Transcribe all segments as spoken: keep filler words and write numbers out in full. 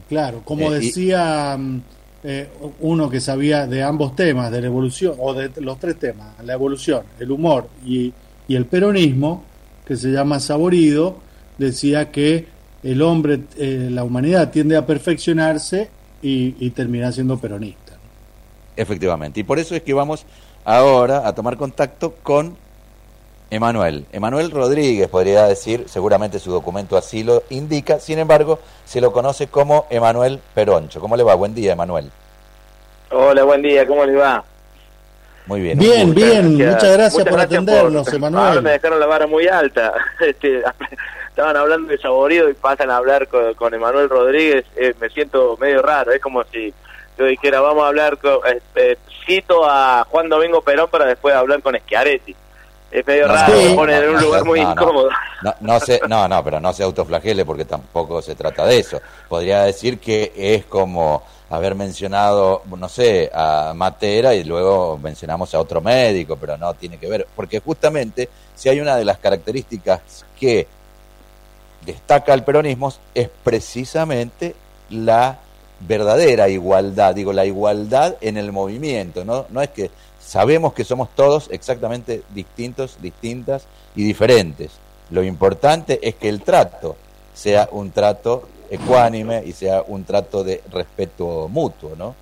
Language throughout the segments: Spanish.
claro. Como Eh, y, decía mm, eh, uno que sabía de ambos temas, de la evolución, o de los tres temas, la evolución, el humor y, y el peronismo, que se llama Saborido, decía que el hombre, eh, la humanidad tiende a perfeccionarse y, y termina siendo peronista. efectivamente. Y por eso es que vamos ahora a tomar contacto con Emanuel. Emanuel Rodríguez, podría decir, seguramente su documento así lo indica, sin embargo, se lo conoce como Emanuel Peroncho. ¿Cómo le va? Buen día, Emanuel. Hola, buen día, ¿cómo les va? Muy bien, un Bien, gusto. bien, Gracias. muchas gracias Muchas por gracias atendernos, por... Emanuel. Ahora me dejaron la vara muy alta. Este, estaban hablando de Saborido y pasan a hablar con, con Emanuel Rodríguez. Eh, me siento medio raro, es como si yo dijera, vamos a hablar con... Eh, cito a Juan Domingo Perón para después hablar con Schiaretti. Es medio No, raro, sí. me ponen en un no, lugar no, muy no, incómodo. No, no, se, no, no, pero no se autoflagele porque tampoco se trata de eso. Podría decir que es como haber mencionado, no sé, a Matera y luego mencionamos a otro médico, pero no tiene que ver. Porque justamente, si hay una de las características que destaca el peronismo, es precisamente la verdadera igualdad, digo, la igualdad en el movimiento, ¿no? No es que sabemos que somos todos exactamente distintos, distintas y diferentes. Lo importante es que el trato sea un trato ecuánime y sea un trato de respeto mutuo, ¿no?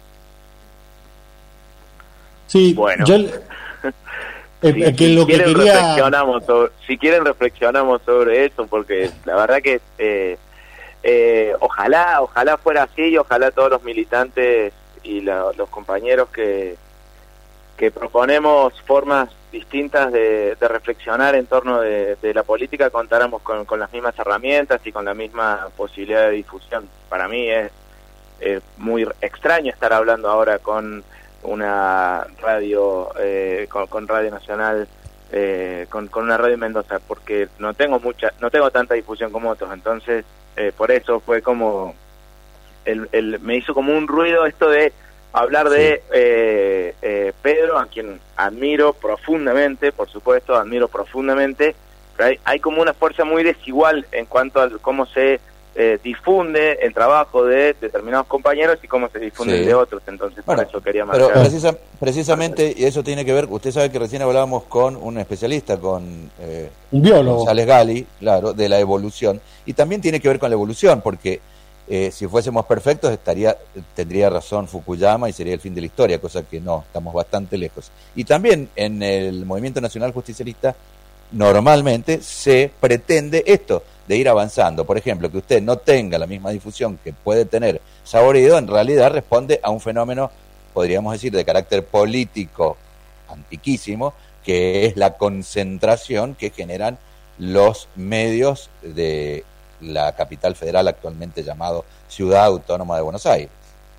Sí, Bueno. yo... Eh, Si, que si lo que quieren quería... reflexionamos sobre, si quieren reflexionamos sobre eso, porque la verdad que eh, eh, ojalá, ojalá fuera así y ojalá todos los militantes y la, los compañeros que, que proponemos formas distintas de, de reflexionar en torno de, de la política contáramos con, con las mismas herramientas y con la misma posibilidad de difusión. Para mí es eh, muy extraño estar hablando ahora con una radio, eh, con, con Radio Nacional, eh, con, con una radio en Mendoza, porque no tengo mucha, no tengo tanta difusión como otros, entonces eh, por eso fue como, el, el, me hizo como un ruido esto de hablar de sí. eh, eh, Pedro, a quien admiro profundamente, por supuesto, admiro profundamente, pero hay, hay como una fuerza muy desigual en cuanto a cómo se Eh, difunde el trabajo de determinados compañeros y cómo se difunde sí. el de otros, entonces bueno, por eso quería marcar. Pero precisa, precisamente, y eso tiene que ver, usted sabe que recién hablábamos con un especialista, con eh, un biólogo, González Gali, claro, de la evolución, y también tiene que ver con la evolución, porque eh, si fuésemos perfectos estaría tendría razón Fukuyama y sería el fin de la historia, cosa que no, estamos bastante lejos. Y también en el Movimiento Nacional Justicialista normalmente se pretende esto, de ir avanzando. Por ejemplo, que usted no tenga la misma difusión que puede tener Saborido, en realidad responde a un fenómeno, podríamos decir, de carácter político antiquísimo, que es la concentración que generan los medios de la capital federal, actualmente llamado Ciudad Autónoma de Buenos Aires.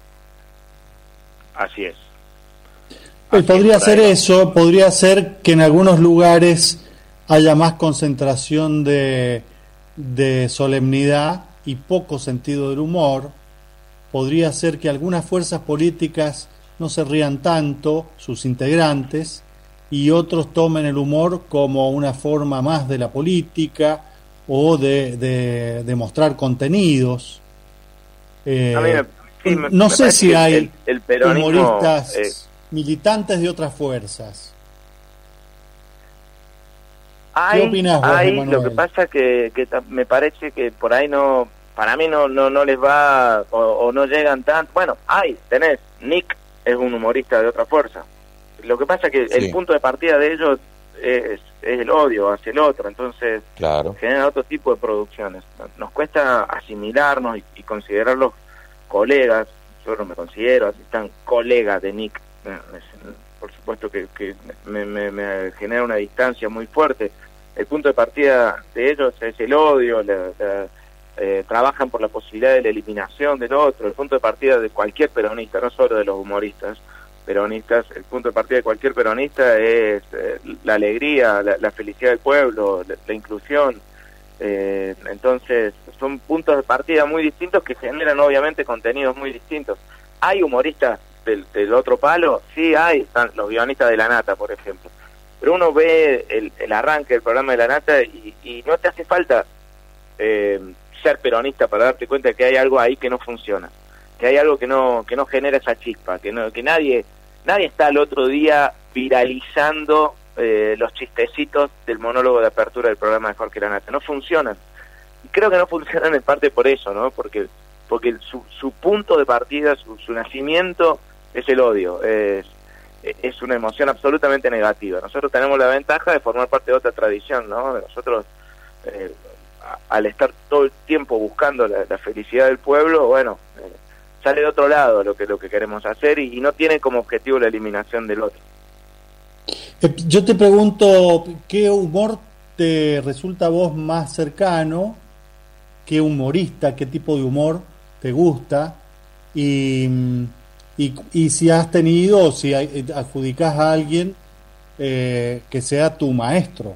Así es. Pues podría ser eso, podría ser que en algunos lugares haya más concentración de de solemnidad y poco sentido del humor. Podría ser que algunas fuerzas políticas no se rían tanto, sus integrantes, y otros tomen el humor como una forma más de la política o de, de, de mostrar contenidos. Eh, A mí me, sí, me, no me sé si hay el, el humoristas eh, militantes de otras fuerzas. Hay, ¿Qué opinás vos, hay Emanuel? Lo que pasa que, que me parece que por ahí no, para mí no no no les va o, o no llegan tanto. Bueno, hay, tenés, Nick es un humorista de otra fuerza. Lo que pasa que sí. el punto de partida de ellos es, es el odio hacia el otro, entonces claro. genera otro tipo de producciones. Nos cuesta asimilarnos y, y considerarlos colegas. Yo no me considero así tan colega de Nick. Por supuesto que, que me, me, me genera una distancia muy fuerte. El punto de partida de ellos es el odio, la, la, eh, trabajan por la posibilidad de la eliminación del otro. El punto de partida de cualquier peronista, no solo de los humoristas peronistas, el punto de partida de cualquier peronista es eh, la alegría, la, la felicidad del pueblo, la, la inclusión. Eh, entonces, son puntos de partida muy distintos que generan obviamente contenidos muy distintos. Hay humoristas del, del otro palo, sí hay, están los guionistas de La Nata, por ejemplo. Pero uno ve el, el arranque del programa de La Nata y, y no te hace falta eh, ser peronista para darte cuenta de que hay algo ahí que no funciona, que hay algo que no que no genera esa chispa, que no que nadie nadie está al otro día viralizando eh, los chistecitos del monólogo de apertura del programa de Jorge Lanata. No funcionan. Y creo que no funcionan en parte por eso, ¿no? Porque porque su, su punto de partida, su, su nacimiento es el odio, es, es una emoción absolutamente negativa. Nosotros tenemos la ventaja de formar parte de otra tradición, ¿no? Nosotros, eh, a, al estar todo el tiempo buscando la, la felicidad del pueblo, bueno, eh, sale de otro lado lo que lo que queremos hacer y, y no tiene como objetivo la eliminación del otro. Yo te pregunto, ¿qué humor te resulta a vos más cercano? ¿Qué humorista, qué tipo de humor te gusta? Y, y, y si has tenido, o si adjudicás a alguien eh, que sea tu maestro.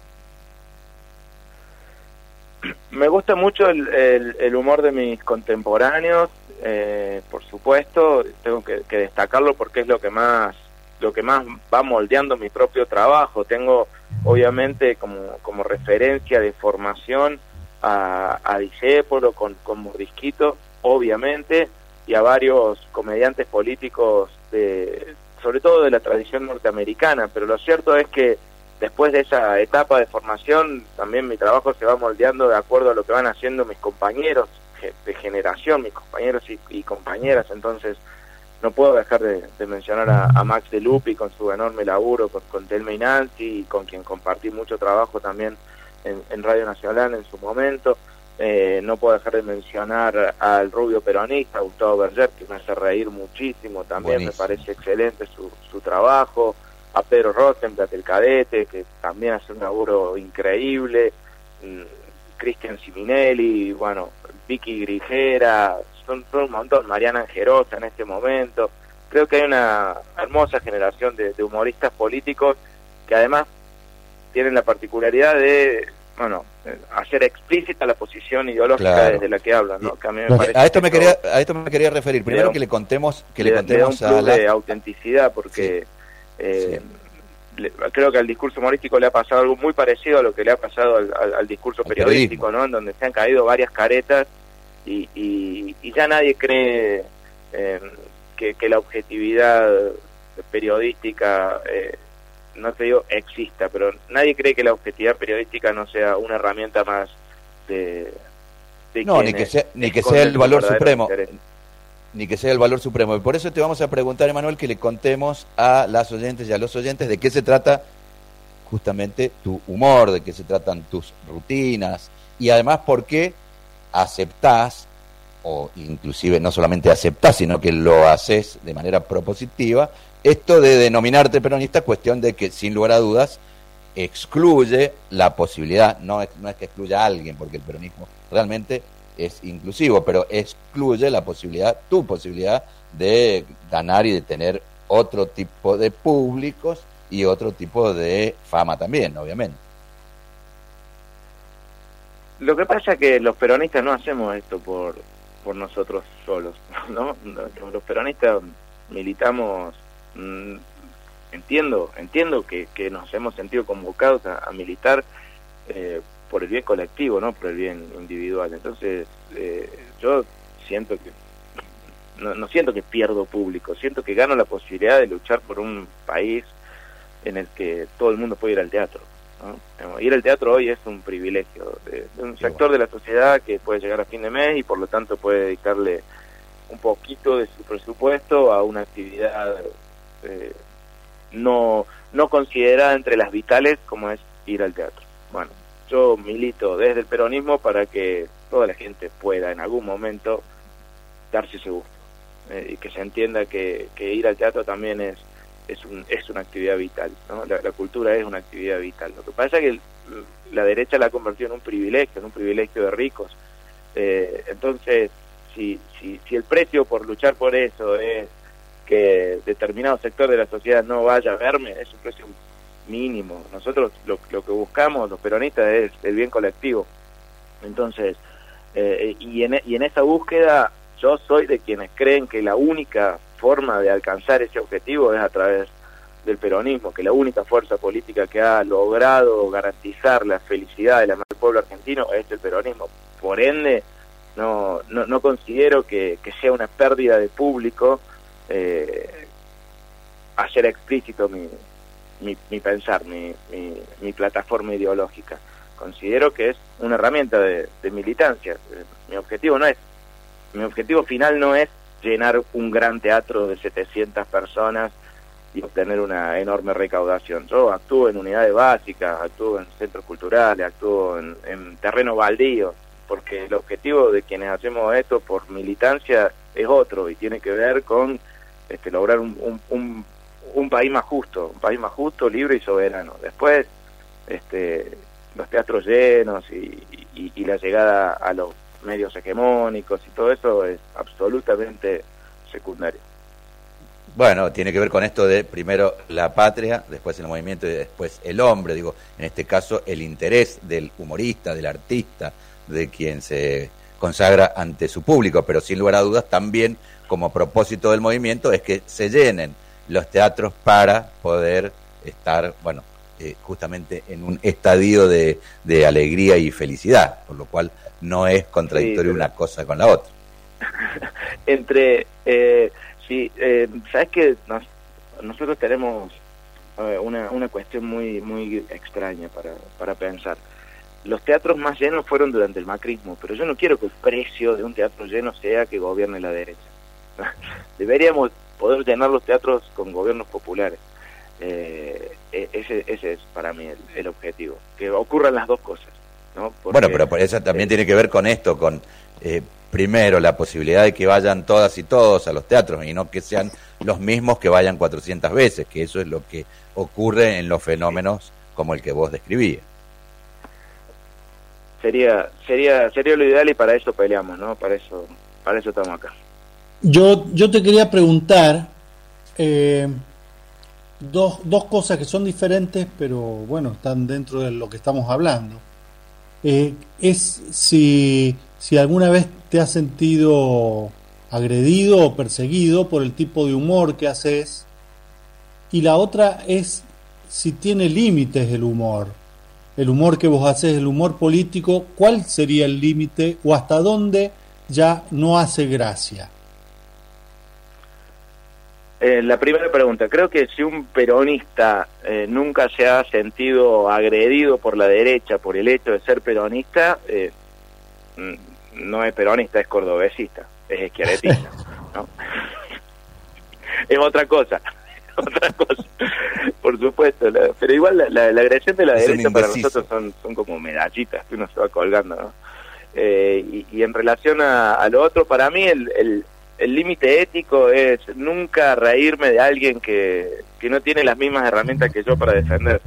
Me gusta mucho el, el, el humor de mis contemporáneos, eh, por supuesto, tengo que, que destacarlo porque es lo que más lo que más va moldeando mi propio trabajo. Tengo obviamente como, como referencia de formación a, a Discépolo con, con Mordisquito, obviamente, y a varios comediantes políticos, de, sobre todo de la tradición norteamericana, pero lo cierto es que después de esa etapa de formación, también mi trabajo se va moldeando de acuerdo a lo que van haciendo mis compañeros de generación, mis compañeros y, y compañeras. Entonces no puedo dejar de, de mencionar a, a Max de Lupi con su enorme laburo con, con Telma y Nancy, con quien compartí mucho trabajo también en, en Radio Nacional en su momento. Eh, no puedo dejar de mencionar al rubio peronista Gustavo Berger, que me hace reír muchísimo también. Buenísimo. Me parece excelente su, su trabajo. A Pedro Rosenblatt, el cadete, que también hace un laburo increíble. Cristian Siminelli, bueno, Vicky Grigera, son, son un montón, Mariana Angerosa en este momento. Creo que hay una hermosa generación de, de humoristas políticos que además tienen la particularidad de, bueno, hacer explícita la posición ideológica, claro, desde la que hablan, ¿no? Que a, mí me parece a esto me que quería a esto me quería referir. Primero, que le contemos que le, le contemos le da un plus a la de autenticidad, porque sí. Eh, sí. Le, creo que al discurso humorístico le ha pasado algo muy parecido a lo que le ha pasado al, al, al discurso al periodístico, periodismo, ¿no? En donde se han caído varias caretas y, y, y ya nadie cree eh, que, que la objetividad periodística, eh, no te digo exista, pero nadie cree que la objetividad periodística no sea una herramienta más de... de no, ni que sea, ni que sea el valor supremo. Interés. Ni que sea el valor supremo. Y por eso te vamos a preguntar, Emanuel, que le contemos a las oyentes y a los oyentes de qué se trata justamente tu humor, de qué se tratan tus rutinas, y además por qué aceptás, o inclusive no solamente aceptás, sino que lo haces de manera propositiva, esto de denominarte peronista, cuestión de que, sin lugar a dudas, excluye la posibilidad, no es, no es que excluya a alguien, porque el peronismo realmente es inclusivo, pero excluye la posibilidad, tu posibilidad de ganar y de tener otro tipo de públicos y otro tipo de fama también, obviamente. Lo que pasa es que los peronistas no hacemos esto por por nosotros solos, ¿no? Los peronistas militamos, mmm, entiendo entiendo que, que nos hemos sentido convocados a, a militar eh, por el bien colectivo, no por el bien individual. Entonces eh, yo siento que no, no siento que pierdo público, siento que gano la posibilidad de luchar por un país en el que todo el mundo puede ir al teatro, ¿no? Ir al teatro hoy es un privilegio de, de un sector de la sociedad que puede llegar a fin de mes y por lo tanto puede dedicarle un poquito de su presupuesto a una actividad eh, no no considerada entre las vitales como es ir al teatro. Bueno, yo milito desde el peronismo para que toda la gente pueda en algún momento darse ese gusto, eh, y que se entienda que, que ir al teatro también es es, un, es una actividad vital, ¿no? La, la cultura es una actividad vital. Lo que pasa es que el, la derecha la ha convertido en un privilegio, en un privilegio de ricos. Eh, entonces, si, si, si el precio por luchar por eso es que determinado sector de la sociedad no vaya a verme, es un precio mínimo. Nosotros lo, lo que buscamos, los peronistas, es el bien colectivo. Entonces, eh, y, en, y en esa búsqueda yo soy de quienes creen que la única forma de alcanzar ese objetivo es a través del peronismo, que la única fuerza política que ha logrado garantizar la felicidad del pueblo argentino es el peronismo. por ende no no, no considero que, que sea una pérdida de público eh, hacer explícito mi, mi, mi pensar, mi, mi, mi plataforma ideológica. Considero que es una herramienta de, de militancia. Mi objetivo no es, mi objetivo final no es llenar un gran teatro de setecientas personas y obtener una enorme recaudación. Yo actúo en unidades básicas, actúo en centros culturales, actúo en, en terreno baldío, porque el objetivo de quienes hacemos esto por militancia es otro y tiene que ver con este, lograr un, un, un, un país más justo, un país más justo, libre y soberano. Después, este, los teatros llenos y, y, y la llegada a los medios hegemónicos y todo eso es absolutamente secundario. Bueno, tiene que ver con esto de primero la patria, después el movimiento y después el hombre, digo, en este caso el interés del humorista, del artista, de quien se consagra ante su público, pero sin lugar a dudas también como propósito del movimiento es que se llenen los teatros para poder estar, bueno, eh, justamente en un estadio de, de alegría y felicidad, por lo cual no es contradictorio sí, pero... una cosa con la otra. Entre... Eh... Sí, eh, sabes que nos, nosotros tenemos eh, una, una cuestión muy muy extraña para, para pensar. Los teatros más llenos fueron durante el macrismo, pero yo no quiero que el precio de un teatro lleno sea que gobierne la derecha. Deberíamos poder llenar los teatros con gobiernos populares. Eh, ese, ese es para mí el, el objetivo, que ocurran las dos cosas, ¿no? Porque, bueno, pero por eso también eh, tiene que ver con esto, con... Eh, primero, la posibilidad de que vayan todas y todos a los teatros y no que sean los mismos que vayan cuatrocientas veces, que eso es lo que ocurre en los fenómenos como el que vos describías. Sería sería sería lo ideal y para eso peleamos, ¿no? Para eso para eso estamos acá. Yo yo te quería preguntar eh, dos dos cosas que son diferentes, pero bueno, están dentro de lo que estamos hablando. Eh, es si si alguna vez te has sentido agredido o perseguido por el tipo de humor que haces, y la otra es si tiene límites el humor, el humor que vos haces, el humor político, ¿cuál sería el límite o hasta dónde ya no hace gracia? Eh, la primera pregunta, creo que si un peronista eh, nunca se ha sentido agredido por la derecha por el hecho de ser peronista, eh, no es peronista, es cordobesista, es izquierdista, ¿no? Es otra cosa, otra cosa, por supuesto, la, pero igual la, la, la agresión de la es derecha para nosotros son, son como medallitas que uno se va colgando, ¿no? Eh, y, y en relación a, a lo otro, para mí el... el El límite ético es nunca reírme de alguien que, que no tiene las mismas herramientas que yo para defenderse.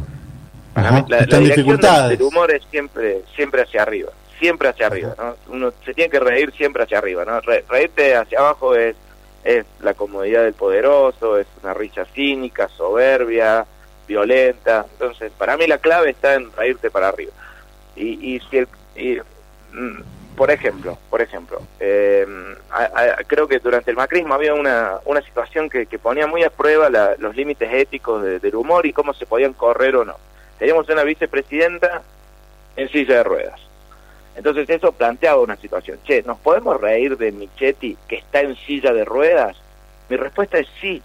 Para Ajá, mí, la, la dirección del, del humor es siempre siempre hacia arriba, siempre hacia arriba, ¿no? Uno se tiene que reír siempre hacia arriba, ¿no? Re, reírte hacia abajo es es la comodidad del poderoso, es una risa cínica, soberbia, violenta. Entonces, para mí la clave está en reírte para arriba. Y, y si el... Y, mm, Por ejemplo, por ejemplo, eh, a, a, creo que durante el macrismo había una, una situación que, que ponía muy a prueba la, los límites éticos de, del humor y cómo se podían correr o no. Teníamos una vicepresidenta en silla de ruedas. Entonces eso planteaba una situación. Che, ¿nos podemos reír de Michetti que está en silla de ruedas? Mi respuesta es sí,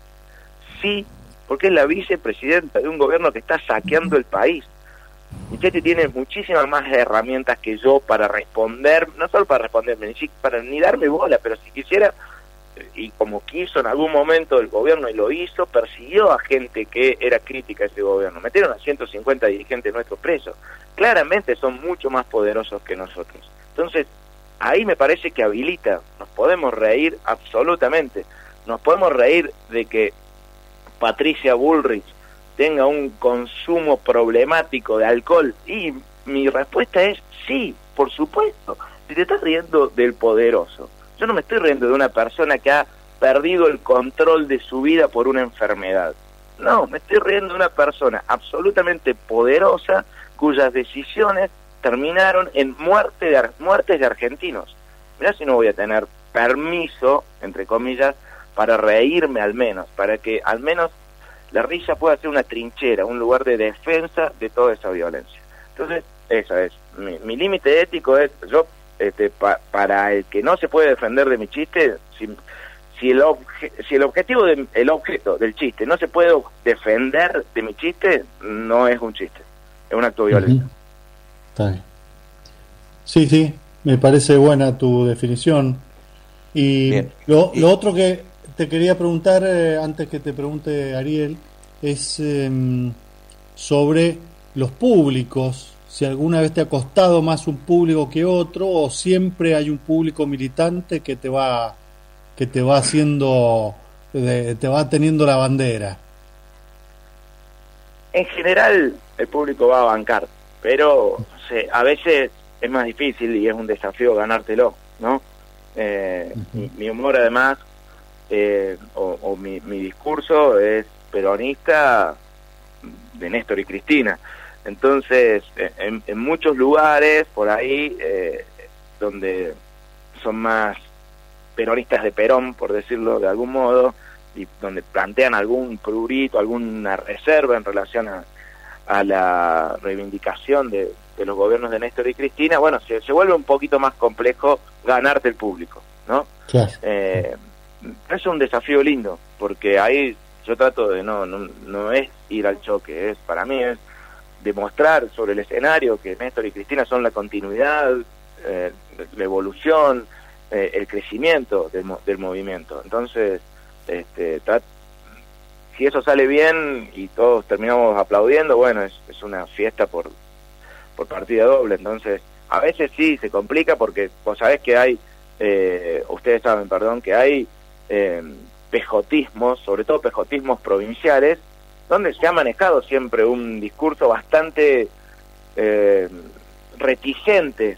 sí, porque es la vicepresidenta de un gobierno que está saqueando el país. Michetti tiene muchísimas más herramientas que yo para responder, no solo para responderme, ni para ni darme bola, pero si quisiera, y como quiso en algún momento el gobierno y lo hizo, persiguió a gente que era crítica a ese gobierno. Metieron a ciento cincuenta dirigentes nuestros presos. Claramente son mucho más poderosos que nosotros. Entonces, ahí me parece que habilita, nos podemos reír absolutamente, nos podemos reír de que Patricia Bullrich tenga un consumo problemático de alcohol, y mi respuesta es sí, por supuesto. Si te estás riendo del poderoso, yo no me estoy riendo de una persona que ha perdido el control de su vida por una enfermedad. No, me estoy riendo de una persona absolutamente poderosa cuyas decisiones terminaron en muerte de, muertes de argentinos. Mirá si no voy a tener permiso, entre comillas, para reírme al menos, para que al menos la risa puede ser una trinchera, un lugar de defensa de toda esa violencia. Entonces, esa es. Mi, mi límite ético es, yo este, pa, para el que no se puede defender de mi chiste, si, si, el, obje, si el objetivo, de, el objeto del chiste no se puede defender de mi chiste, no es un chiste, es un acto violento. Uh-huh. Está bien. Sí, sí, me parece buena tu definición. Y lo, lo otro que te quería preguntar, eh, antes que te pregunte Ariel, es eh, sobre los públicos. Si alguna vez te ha costado más un público que otro, o siempre hay un público militante que te va que te va haciendo, de, te va teniendo la bandera. En general, el público va a bancar, pero se, a veces es más difícil y es un desafío ganártelo, ¿no? Eh, uh-huh. mi, mi humor, además, eh, o, o mi, mi discurso es peronista de Néstor y Cristina. Entonces, en, en muchos lugares por ahí, eh, donde son más peronistas de Perón, por decirlo de algún modo, y donde plantean algún prurito, alguna reserva en relación a, a la reivindicación de, de los gobiernos de Néstor y Cristina, bueno, se, se vuelve un poquito más complejo ganarte el público, ¿no? Claro. Eh, es un desafío lindo, porque ahí yo trato de no, no, no es ir al choque, es para mí es demostrar sobre el escenario que Néstor y Cristina son la continuidad, eh, la evolución, eh, el crecimiento del, del movimiento. Entonces, este, tra- si eso sale bien y todos terminamos aplaudiendo, bueno, es, es una fiesta por, por partida doble. Entonces, a veces sí se complica porque vos sabés que hay, eh, ustedes saben, perdón, que hay eh, pejotismos, sobre todo pejotismos provinciales, donde se ha manejado siempre un discurso bastante eh, reticente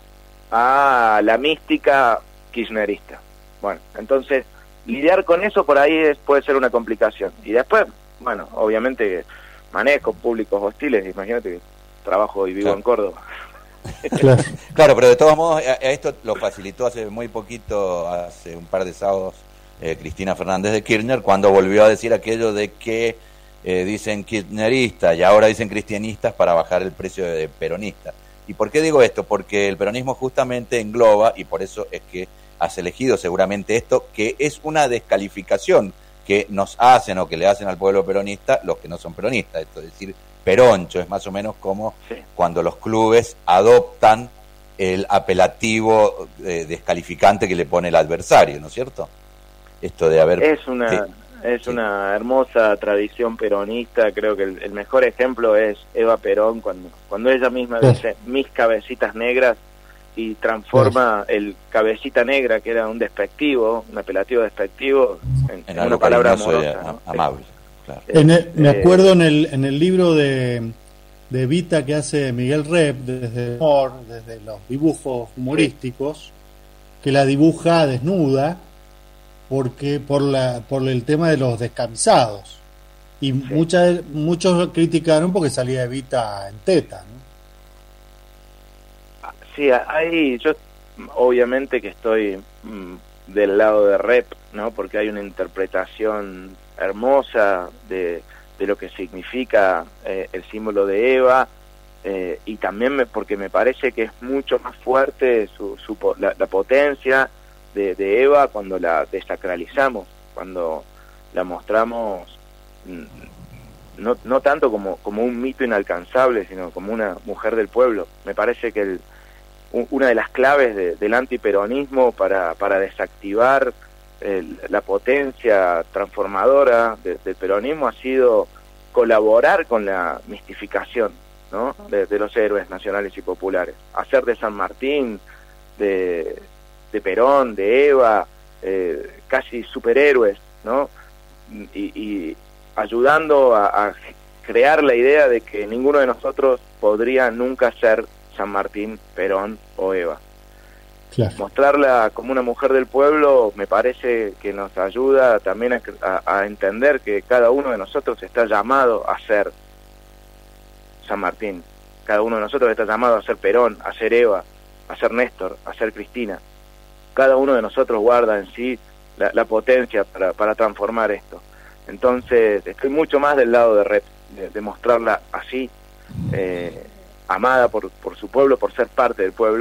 a la mística kirchnerista. Bueno, entonces, lidiar con eso por ahí es, puede ser una complicación. Y después, bueno, obviamente manejo públicos hostiles, imagínate que trabajo y vivo claro. en Córdoba. Claro. Claro, pero de todos modos, a, a esto lo facilitó hace muy poquito, hace un par de sábados, eh, Cristina Fernández de Kirchner, cuando volvió a decir aquello de que eh, dicen kirchneristas y ahora dicen cristianistas para bajar el precio de, de peronista. ¿Y por qué digo esto? Porque el peronismo justamente engloba, y por eso es que has elegido seguramente esto, que es una descalificación que nos hacen o que le hacen al pueblo peronista los que no son peronistas. Esto es decir, peroncho es más o menos como sí. cuando los clubes adoptan el apelativo eh, descalificante que le pone el adversario, ¿no es cierto? Esto de haber... Es una... Sí. Es sí. una hermosa tradición peronista. Creo que el, el mejor ejemplo es Eva Perón, cuando cuando ella misma sí. dice mis cabecitas negras y transforma sí. el cabecita negra, que era un despectivo, un apelativo despectivo, en, en, en una palabra amorosa, ¿no? Amable. Claro. En el, me acuerdo en el en el libro de, de Evita que hace Miguel Rep, desde el humor, desde los dibujos humorísticos, sí. que la dibuja desnuda, porque por la por el tema de los descamisados y sí. muchas muchos criticaron porque salía Evita en teta, ¿no? Sí, ahí yo obviamente que estoy mmm, del lado de Rep, ¿no? Porque hay una interpretación hermosa de, de lo que significa eh, el símbolo de Eva, eh, y también me, porque me parece que es mucho más fuerte su, su la, la potencia De, de Eva cuando la desacralizamos, cuando la mostramos no, no tanto como, como un mito inalcanzable, sino como una mujer del pueblo. Me parece que el, una de las claves de, del antiperonismo para, para desactivar el, la potencia transformadora de, del peronismo ha sido colaborar con la mistificación, ¿no? de, de los héroes nacionales y populares, hacer de San Martín, de de Perón, de Eva, eh, casi superhéroes, ¿no? Y, y ayudando a, a crear la idea de que ninguno de nosotros podría nunca ser San Martín, Perón o Eva. Claro. Mostrarla como una mujer del pueblo me parece que nos ayuda también a, a, a entender que cada uno de nosotros está llamado a ser San Martín, cada uno de nosotros está llamado a ser Perón, a ser Eva, a ser Néstor, a ser Cristina. Cada uno de nosotros guarda en sí la, la potencia para, para transformar esto. Entonces, estoy mucho más del lado de Rep, de, de mostrarla así, eh, amada por, por su pueblo, por ser parte del pueblo,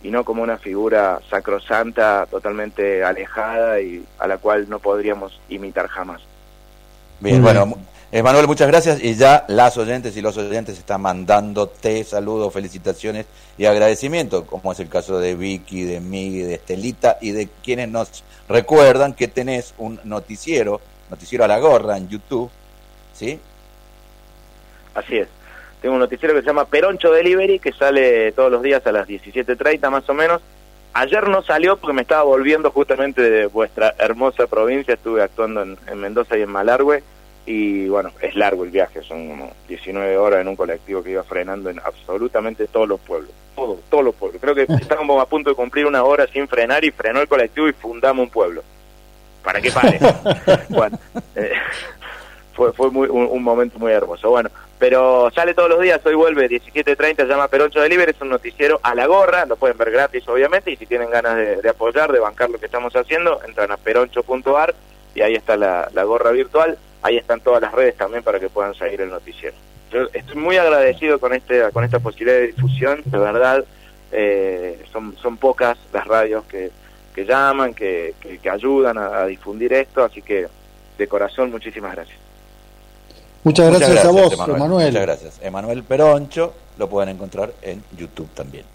y no como una figura sacrosanta, totalmente alejada y a la cual no podríamos imitar jamás. Bien, bueno, Emanuel, muchas gracias, y ya las oyentes y los oyentes están mandándote saludos, felicitaciones y agradecimiento, como es el caso de Vicky, de Migui, de Estelita y de quienes nos recuerdan que tenés un noticiero, noticiero a la gorra en YouTube, ¿sí? Así es. Tengo un noticiero que se llama Peroncho Delivery, que sale todos los días a las diecisiete treinta más o menos. Ayer no salió porque me estaba volviendo justamente de vuestra hermosa provincia, estuve actuando en, en Mendoza y en Malargüe, y bueno, es largo el viaje, son como diecinueve horas en un colectivo que iba frenando en absolutamente todos los pueblos, todos, todos los pueblos. Creo que estábamos a punto de cumplir una hora sin frenar y frenó el colectivo y fundamos un pueblo. ¿Para qué pare? Bueno, eh, fue fue muy un, un momento muy hermoso. Bueno, pero sale todos los días, hoy vuelve diecisiete treinta, se llama Peroncho Delivery, es un noticiero a la gorra, lo pueden ver gratis obviamente, y si tienen ganas de, de apoyar, de bancar lo que estamos haciendo, entran a peroncho punto ar y ahí está la, la gorra virtual, ahí están todas las redes también para que puedan seguir el noticiero. Yo estoy muy agradecido con este con esta posibilidad de difusión, de verdad, eh, son son pocas las radios que, que llaman, que, que, que ayudan a, a difundir esto, así que de corazón muchísimas gracias. Muchas gracias, Muchas gracias a vos, Emanuel. Emanuel. Muchas gracias. Emanuel Peroncho, lo pueden encontrar en YouTube también.